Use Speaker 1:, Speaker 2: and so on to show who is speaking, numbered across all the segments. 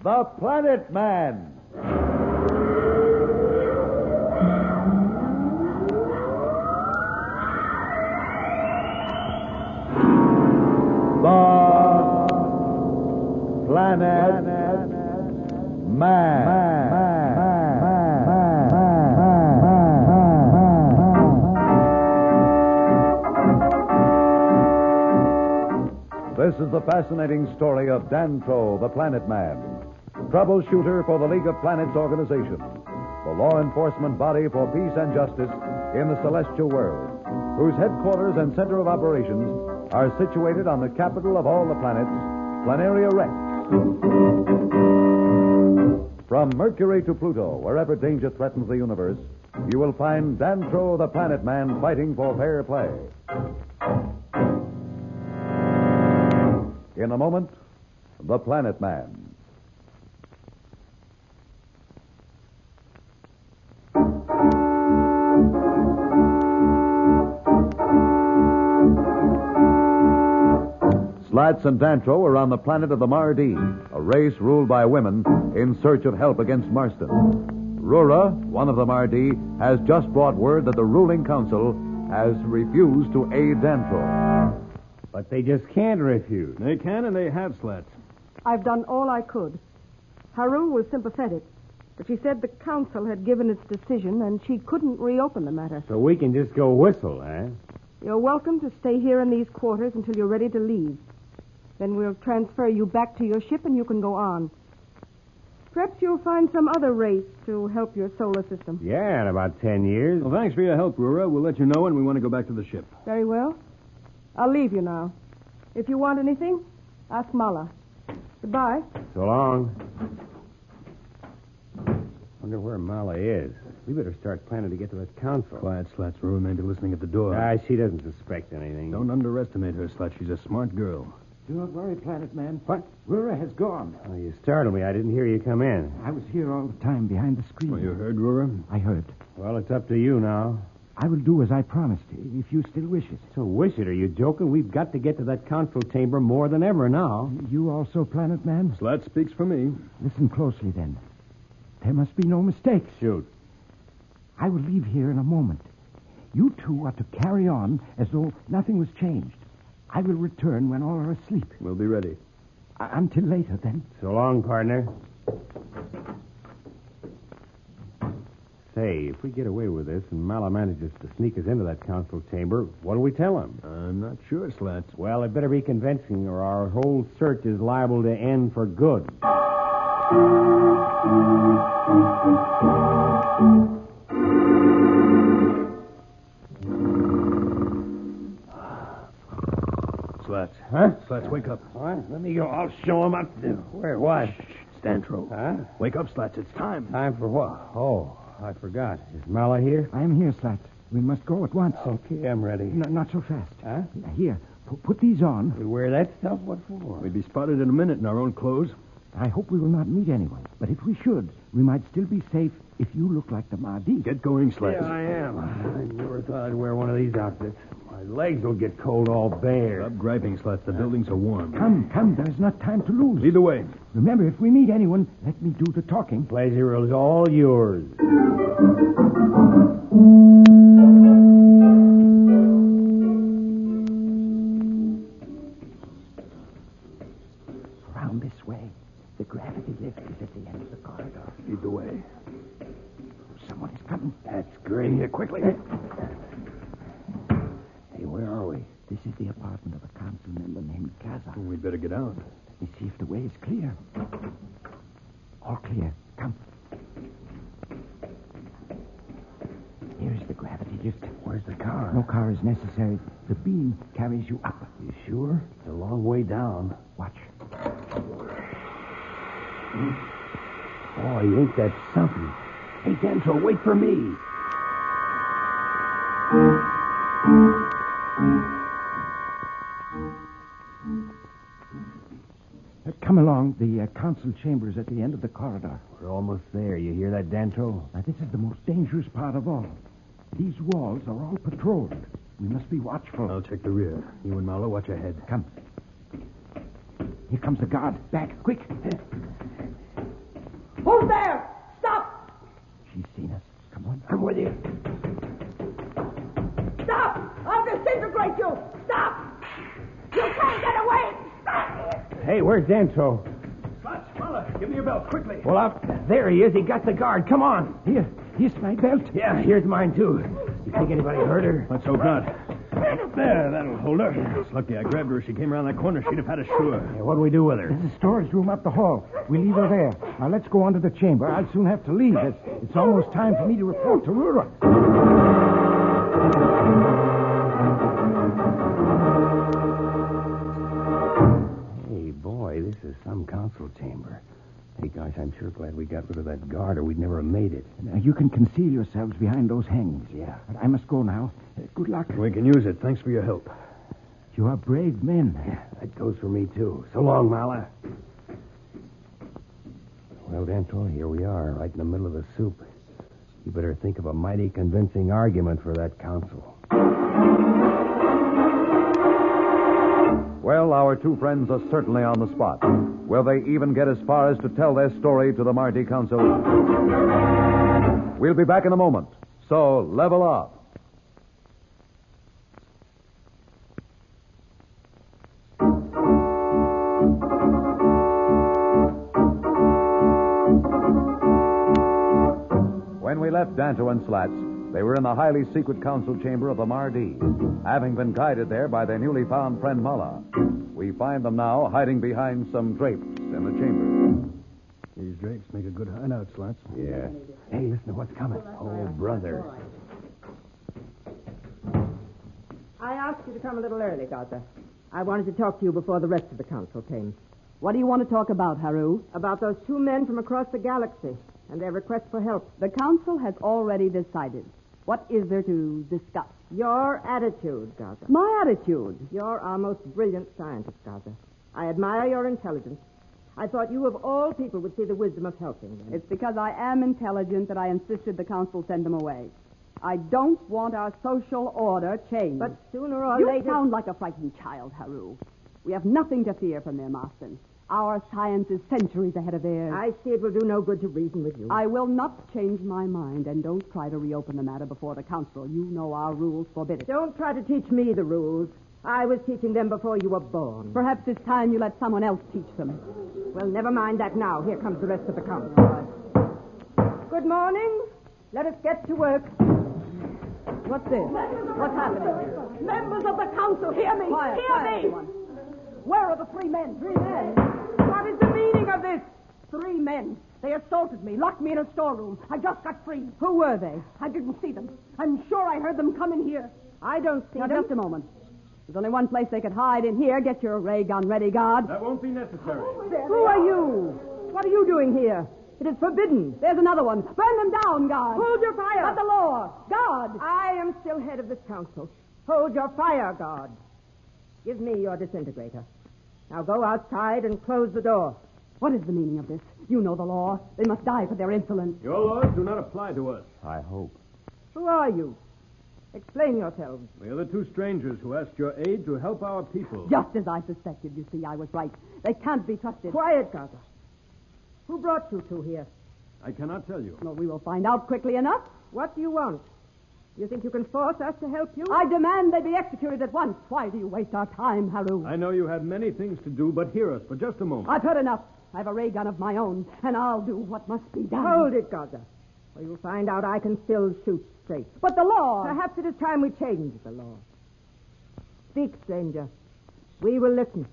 Speaker 1: The Planet Man. The Planet Man. This is the fascinating story of Dantro, the Planet Man, troubleshooter for the League of Planets organization, the law enforcement body for peace and justice in the celestial world, whose headquarters and center of operations are situated on the capital of all the planets, Planaria Rex. From Mercury to Pluto, wherever danger threatens the universe, you will find Dantro, the Planet Man, fighting for fair play. In a moment, The Planet Man. Slats and Dantro are on the planet of the Mardi, a race ruled by women in search of help against Marston. Rura, one of the Mardi, has just brought word that the ruling council has refused to aid Dantro.
Speaker 2: But they just can't refuse.
Speaker 3: They can, and they have, Slats.
Speaker 4: I've done all I could. Haru was sympathetic, but she said the council had given its decision and she couldn't reopen the matter.
Speaker 2: So we can just go whistle, eh?
Speaker 4: You're welcome to stay here in these quarters until you're ready to leave. Then we'll transfer you back to your ship and you can go on. Perhaps you'll find some other race to help your solar system.
Speaker 2: Yeah, in about 10 years.
Speaker 3: Well, thanks for your help, Rura. We'll let you know when we want to go back to the ship.
Speaker 4: Very well. I'll leave you now. If you want anything, ask Mala. Goodbye.
Speaker 2: So long. Wonder where Mala is. We better start planning to get to that council.
Speaker 3: Quiet, Slats. Rura may be listening at the door.
Speaker 2: She doesn't suspect anything.
Speaker 3: Don't underestimate her, Slats. She's a smart girl.
Speaker 5: Do not worry, Planet Man.
Speaker 2: What?
Speaker 5: Rura has gone.
Speaker 2: Oh, you startled me. I didn't hear you come in.
Speaker 5: I was here all the time behind the screen.
Speaker 3: Well, you heard, Rura?
Speaker 5: I heard.
Speaker 2: Well, it's up to you now.
Speaker 5: I will do as I promised, if you still wish it.
Speaker 2: So wish it. Are you joking? We've got to get to that council chamber more than ever now.
Speaker 5: You also, Planet Man?
Speaker 3: Slats speaks for me.
Speaker 5: Listen closely, then. There must be no mistakes.
Speaker 2: Shoot.
Speaker 5: I will leave here in a moment. You two are to carry on as though nothing was changed. I will return when all are asleep.
Speaker 3: We'll be ready.
Speaker 5: Until later, then.
Speaker 2: So long, partner. Say, if we get away with this and Mala manages to sneak us into that council chamber, what do we tell him?
Speaker 3: I'm not sure, Slats.
Speaker 2: Well, it better be convincing or our whole search is liable to end for good.
Speaker 3: Slats.
Speaker 2: Huh?
Speaker 3: Slats, wake up.
Speaker 2: What? Let me go. I'll show him up. Where? What?
Speaker 3: Dantro.
Speaker 2: Huh?
Speaker 3: Wake up, Slats. It's time.
Speaker 2: Time for what? Oh, I forgot. Is Mala here?
Speaker 5: I am here, Slats. We must go at once.
Speaker 2: Okay, I'm ready.
Speaker 5: Not so fast.
Speaker 2: Huh?
Speaker 5: Here, put these on.
Speaker 2: We wear that stuff? What for?
Speaker 3: We'd be spotted in a minute in our own clothes.
Speaker 5: I hope we will not meet anyone. But if we should, we might still be safe if you look like the Mahdi.
Speaker 3: Get going, Slats.
Speaker 2: Yeah, I am. I never thought I'd wear one of these outfits. My legs will get cold all bare.
Speaker 3: Stop griping, Slats. The buildings are warm.
Speaker 5: Come. There is not time to lose.
Speaker 3: Lead the way.
Speaker 5: Remember, if we meet anyone, let me do the talking.
Speaker 2: Pleasure is all yours.
Speaker 5: Around this way. The gravity lift is at the end of the corridor.
Speaker 3: Lead the way.
Speaker 5: Someone is coming.
Speaker 2: That's great.
Speaker 3: In here quickly.
Speaker 2: Hey, where are we?
Speaker 5: This is the apartment of a council member named Gaza.
Speaker 3: We'd better get out.
Speaker 5: Let me see if the way is clear. All clear. Come. Here is the gravity lift.
Speaker 2: Where's the car?
Speaker 5: No car is necessary. The beam carries you up.
Speaker 2: You sure? It's a long way down.
Speaker 5: Watch.
Speaker 2: Boy, ain't that something. Hey, Dantro, wait for me.
Speaker 5: Come along. The council chamber is at the end of the corridor.
Speaker 2: We're almost there. You hear that, Dantro?
Speaker 5: Now, this is the most dangerous part of all. These walls are all patrolled. We must be watchful.
Speaker 3: I'll check the rear. You and Marlowe watch ahead.
Speaker 5: Come. Here comes the guard. Back, quick.
Speaker 6: Who's there? Stop!
Speaker 5: She's seen us. Come on.
Speaker 2: I'm with you.
Speaker 6: Stop! I'll disintegrate you! Stop! You can't get away! Stop!
Speaker 2: Hey, where's Dantro?
Speaker 3: Slats, Muller, give me your belt, quickly.
Speaker 2: Well, up there he is. He got the guard. Come on.
Speaker 5: Here's my belt.
Speaker 2: Yeah, here's mine, too. You think anybody hurt her?
Speaker 3: Let's hope not. There, that'll hold her. It's lucky I grabbed her. If she came around that corner, she'd have had us sure.
Speaker 2: Yeah, what do we do with her?
Speaker 5: There's a storage room up the hall. We leave her there. Now, let's go on to the chamber. I'll soon have to leave. It's almost time for me to report to Rura.
Speaker 2: Hey, boy, this is some council chamber. Hey, gosh, I'm sure glad we got rid of that guard or we'd never have made it.
Speaker 5: Now, you can conceal yourselves behind those hangings.
Speaker 2: Yeah.
Speaker 5: But I must go now. Good luck.
Speaker 3: We can use it. Thanks for your help.
Speaker 5: You are brave men.
Speaker 2: Yeah, that goes for me, too. So long, Mala. Well, Dantro, here we are, right in the middle of the soup. You better think of a mighty convincing argument for that council.
Speaker 1: Well, our two friends are certainly on the spot. Will they even get as far as to tell their story to the Mardi Council? We'll be back in a moment. So, level up. When we left Danto and Slats, they were in the highly secret council chamber of the Mardi, having been guided there by their newly found friend Mulla. We find them now hiding behind some drapes in the chamber.
Speaker 3: These drapes make a good hideout, Slats.
Speaker 2: Yeah. Hey, listen to what's coming. Oh, brother.
Speaker 7: I asked you to come a little early, Gaza. I wanted to talk to you before the rest of the council came.
Speaker 6: What do you want to talk about, Haru?
Speaker 7: About those two men from across the galaxy and their request for help.
Speaker 6: The council has already decided. What is there to discuss?
Speaker 7: Your attitude, Gaza.
Speaker 6: My attitude?
Speaker 7: You're our most brilliant scientist, Gaza. I admire your intelligence. I thought you, of all people, would see the wisdom of helping them.
Speaker 6: It's because I am intelligent that I insisted the council send them away. I don't want our social order changed.
Speaker 7: But sooner or
Speaker 6: you
Speaker 7: later...
Speaker 6: You sound like a frightened child, Haru. We have nothing to fear from them, Austin. Our science is centuries ahead of theirs.
Speaker 7: I see it will do no good to reason with you.
Speaker 6: I will not change my mind, and don't try to reopen the matter before the council. You know our rules forbid it.
Speaker 7: Don't try to teach me the rules. I was teaching them before you were born.
Speaker 6: Perhaps it's time you let someone else teach them.
Speaker 7: Well, never mind that now. Here comes the rest of the council. Good morning. Let us get to work.
Speaker 6: What's this? What's happening?
Speaker 8: Members of the council, hear me.
Speaker 6: Quiet,
Speaker 8: hear
Speaker 6: quiet,
Speaker 8: me.
Speaker 6: everyone.
Speaker 8: Where are the three men?
Speaker 6: Three men?
Speaker 8: What is the meaning of this? 3 men. They assaulted me, locked me in a storeroom. I just got free.
Speaker 6: Who were they?
Speaker 8: I didn't see them. I'm sure I heard them come in here.
Speaker 7: I don't see
Speaker 6: Now,
Speaker 7: them.
Speaker 6: just a moment. There's only one place they could hide in here. Get your ray gun ready, guard.
Speaker 3: That won't be necessary.
Speaker 7: Who are you? What are you doing here? It is forbidden.
Speaker 6: There's another one. Burn them down, guard.
Speaker 7: Hold your fire.
Speaker 6: By the law. Guard.
Speaker 7: I am still head of this council. Hold your fire, guard. Give me your disintegrator. Now go outside and close the door.
Speaker 6: What is the meaning of this? You know the law. They must die for their insolence.
Speaker 3: Your laws do not apply to us.
Speaker 2: I hope.
Speaker 7: Who are you? Explain yourselves.
Speaker 3: We are the two strangers who asked your aid to help our people.
Speaker 6: Just as I suspected, you see, I was right. They can't be trusted.
Speaker 7: Quiet, Gaza. Who brought you two here?
Speaker 3: I cannot tell you.
Speaker 6: Well, we will find out quickly enough.
Speaker 7: What do you want? You think you can force us to help you?
Speaker 6: I demand they be executed at once. Why do you waste our time, Haru?
Speaker 3: I know you have many things to do, but hear us for just a moment.
Speaker 6: I've heard enough. I have a ray gun of my own, and I'll do what must be done.
Speaker 7: Hold it, Gaza. Or you'll find out I can still shoot straight.
Speaker 6: But the law...
Speaker 7: Perhaps it is time we change the law. Speak, stranger. We will listen.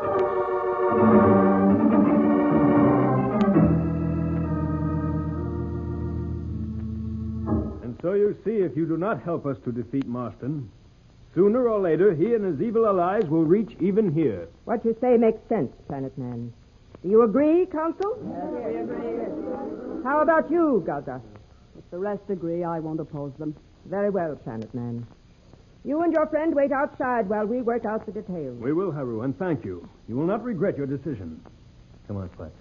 Speaker 3: And so you see, if you do not help us to defeat Marston, sooner or later he and his evil allies will reach even here.
Speaker 7: What you say makes sense, Planet Man. Do you agree, Council?
Speaker 6: Yes, we agree.
Speaker 7: How about you, Gaza?
Speaker 6: If the rest agree, I won't oppose them.
Speaker 7: Very well, Planet Man. You and your friend wait outside while we work out the details.
Speaker 3: We will, Haru, and thank you. You will not regret your decision. Come on, Slats.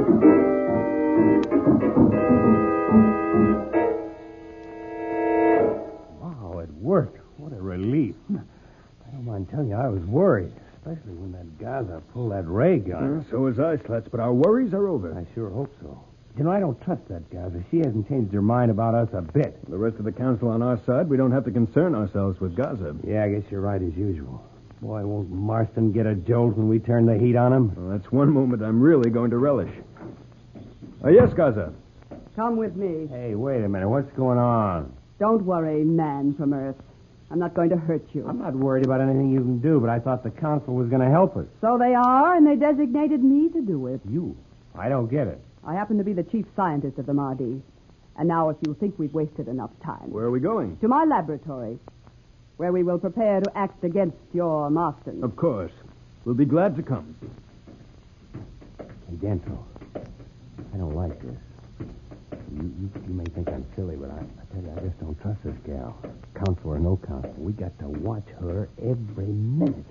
Speaker 2: Wow, it worked. What a relief. I don't mind telling you, I was worried, especially when that Gaza pulled that ray gun.
Speaker 3: So was I, Slats, but our worries are over.
Speaker 2: I sure hope so. You know, I don't trust that Gaza. She hasn't changed her mind about us a bit.
Speaker 3: The rest of the council on our side, we don't have to concern ourselves with Gaza.
Speaker 2: Yeah, I guess you're right as usual. Boy, won't Marston get a jolt when we turn the heat on him?
Speaker 3: Well, that's one moment I'm really going to relish. Yes, Gaza.
Speaker 6: Come with me.
Speaker 2: Hey, wait a minute. What's going on?
Speaker 6: Don't worry, man from Earth. I'm not going to hurt you.
Speaker 2: I'm not worried about anything you can do, but I thought the council was going to help us.
Speaker 6: So they are, and they designated me to do it.
Speaker 2: You? I don't get it.
Speaker 6: I happen to be the chief scientist of the Mahdi. And now, if you think we've wasted enough time...
Speaker 3: Where are we going?
Speaker 6: To my laboratory, where we will prepare to act against your Marston.
Speaker 3: Of course. We'll be glad to come.
Speaker 2: Hey, Dentro, I don't like this. You may think I'm silly, but I tell you, I just don't trust this gal. Council or no council, we got to watch her every minute.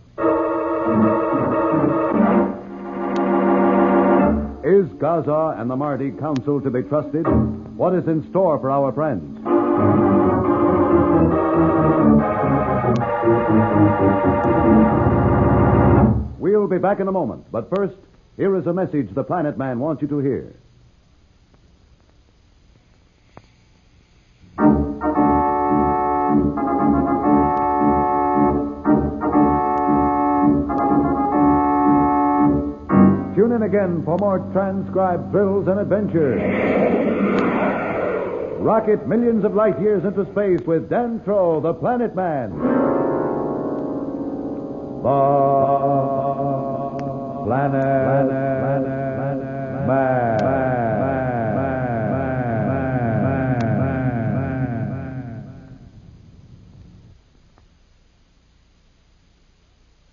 Speaker 1: Is Gaza and the Mahdi Council to be trusted? What is in store for our friends? We'll be back in a moment, but first, here is a message the Planet Man wants you to hear. Tune in again for more transcribed thrills and adventures. Rocket millions of light years into space with Dantro, the Planet Man. Bye.